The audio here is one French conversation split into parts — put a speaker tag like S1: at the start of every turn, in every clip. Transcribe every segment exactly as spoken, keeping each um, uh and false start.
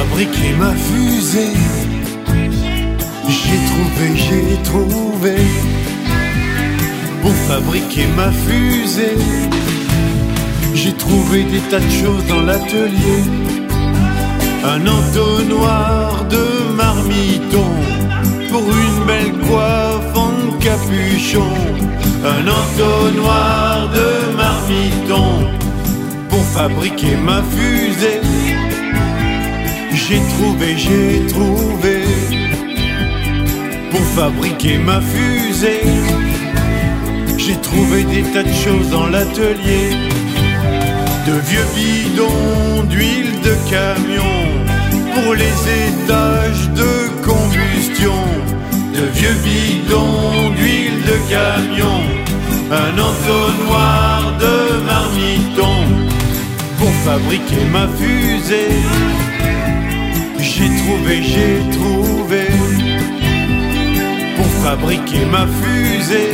S1: fabriquer ma fusée. J'ai trouvé, j'ai trouvé. Pour fabriquer ma fusée, j'ai trouvé des tas de choses dans l'atelier. Un entonnoir de marmiton pour une belle coiffe en capuchon. Un entonnoir de marmiton pour fabriquer ma fusée. J'ai trouvé, j'ai trouvé. Pour fabriquer ma fusée, j'ai trouvé des tas de choses dans l'atelier. De vieux bidons d'huile de camion pour les étages de combustion. De vieux bidons d'huile de camion, un entonnoir de marmiton pour fabriquer ma fusée. J'ai trouvé, j'ai trouvé. Pour fabriquer ma fusée,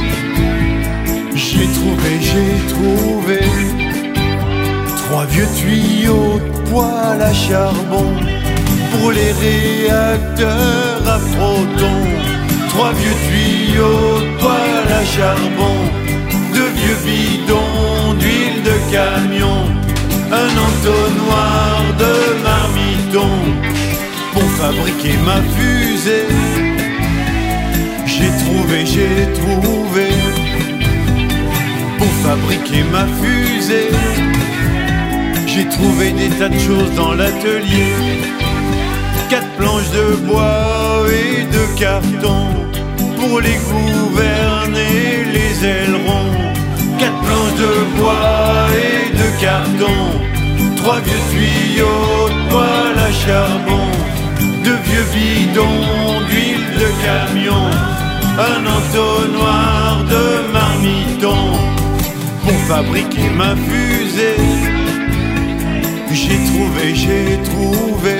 S1: j'ai trouvé, j'ai trouvé. Trois vieux tuyaux de poêle à charbon pour les réacteurs à protons. Trois vieux tuyaux de poêle à charbon, deux vieux bidons d'huile de camion, un entonnoir de marmiton pour fabriquer ma fusée. J'ai trouvé, j'ai trouvé. Pour fabriquer ma fusée, j'ai trouvé des tas de choses dans l'atelier. Quatre planches de bois et de carton pour les gouvernes et les ailerons. Quatre planches de bois et de carton, trois vieux tuyaux de poêle à charbon, deux vieux bidons d'huile de camion, un entonnoir de marmiton pour fabriquer ma fusée. J'ai trouvé, j'ai trouvé.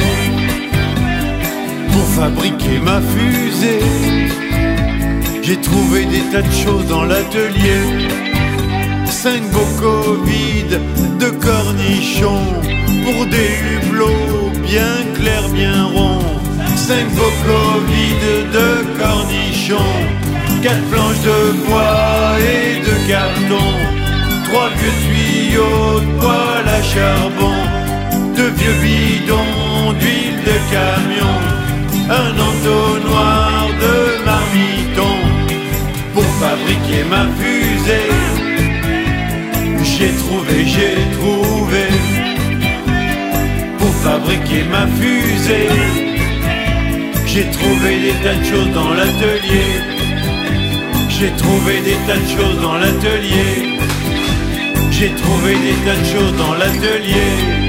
S1: Pour fabriquer ma fusée, j'ai trouvé des tas de choses dans l'atelier. Cinq bocaux vides de cornichons pour des hublots bien clairs, bien ronds. Cinq bocaux vides de cornichons, quatre planches de bois et de carton, trois vieux tuyaux de poêle à charbon, deux vieux bidons d'huile de camion, un entonnoir de marmiton pour fabriquer ma fusée. J'ai trouvé, j'ai trouvé. Pour fabriquer ma fusée, j'ai trouvé des tas de choses dans l'atelier. J'ai trouvé des tas de choses dans l'atelier. J'ai trouvé des tas de choses dans l'atelier.